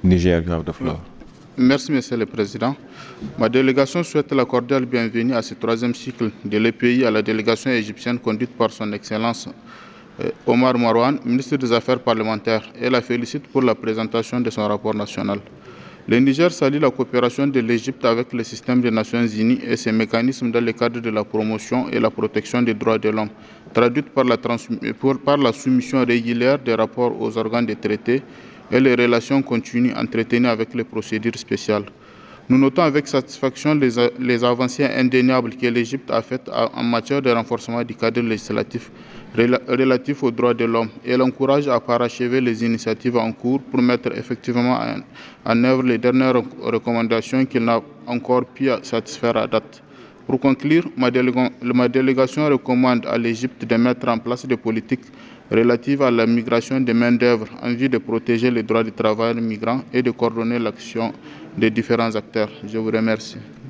Niger, you have the floor. Merci, Monsieur le Président. Ma délégation souhaite la cordiale bienvenue à ce troisième cycle de l'EPI à la délégation égyptienne conduite par son Excellence Omar Marwan, ministre des Affaires parlementaires, et la félicite pour la présentation de son rapport national. Le Niger salue la coopération de l'Égypte avec le système des Nations Unies et ses mécanismes dans le cadre de la promotion et la protection des droits de l'homme, traduite par la soumission régulière des rapports aux organes des traités et les relations continues entretenues avec les procédures spéciales. Nous notons avec satisfaction les avancées indéniables que l'Égypte a faites en matière de renforcement du cadre législatif relatif aux droits de l'homme et l'encourage à parachever les initiatives en cours pour mettre effectivement en œuvre les dernières recommandations qu'il n'a encore pu satisfaire à date. Pour conclure, ma délégation recommande à l'Égypte de mettre en place des politiques relatives à la migration de main-d'œuvre en vue de protéger les droits des travailleurs migrants et de coordonner l'action des différents acteurs. Je vous remercie.